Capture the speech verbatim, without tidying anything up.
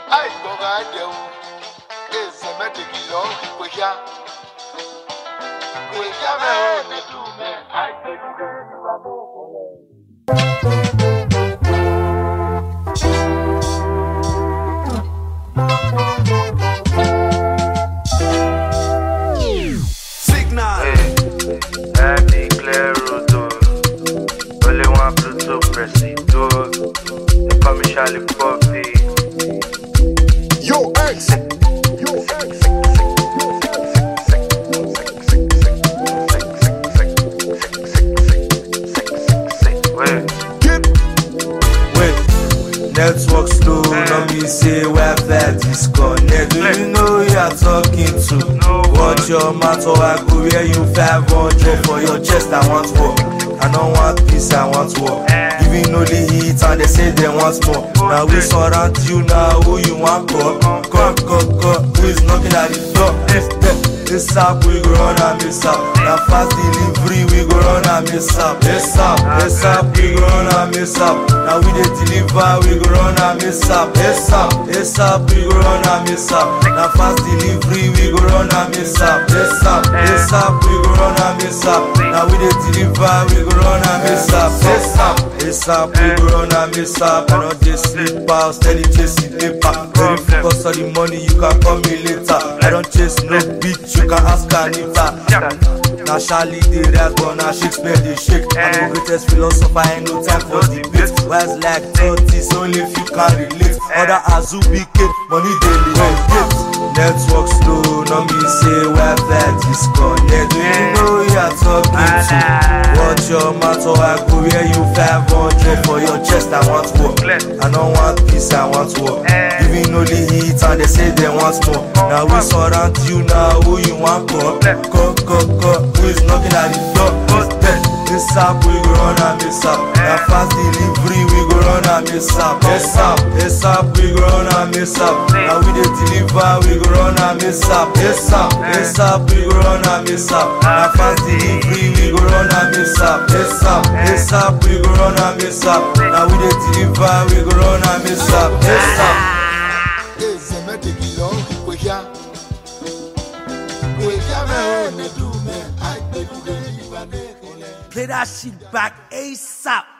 I go right there. It's a medic, we are. We are a do man. I think Signal. I declare Rodo. Only one Pluto Presido. They call me Charlie Puppy. Yo, X. Yo, X. Network slow, no me say Wi-Fi disconnect. Do you know who you are talking to? Watch your mouth or I go where you five hundred for your chest. I want war. I don't want peace, I want war. Giving only heat and they say they want more. Now we surround you now, who you want call? Come, come, come, who is knocking at the door? This up, we go run and miss up. Now fast delivery, we go run and miss up. This up, this up, we go run and miss up. Now we dey deliver, we go run and miss up. This up, this up, we go run and miss up. Now fast delivery, we go run and miss up. This up, this up, we go run and miss up. Now we dey deliver, we go run and miss up. This up, this up, we go run and miss up. I don't just sleep out, steady chasing paper. Very focus on the money, you can call me later. I don't chase no bitch, you can ask Anita. Now Charlie the rise, but now Shakespeare the shake. I'm the greatest philosopher, ain't no time for debate. Wise like thirties, only if you can relate. Other Azubike, money daily get. Network slow, no me say Wi-Fi disconnect. Do you know who you are talking to? Watch your mouth or I go where you five hundred for your chest. I want war. I don't want peace, I want war. Giving only heat and they say they want more. Now we surround you now, who you want call? Call, call, call. Who is knocking at the door? This up, we go run and miss up. Now fast delivery, we go run and miss up. This up, this up, we go run and miss up. Now we dey deliver, we go run and miss up. This up, this up, we go run and miss up. Now fast delivery, we go run and miss up. This up, this up, we go run and miss up. Now we dey deliver, we go run and miss up. This up. It's a medic, we are. We are a do man. I think Play that shit back ASAP.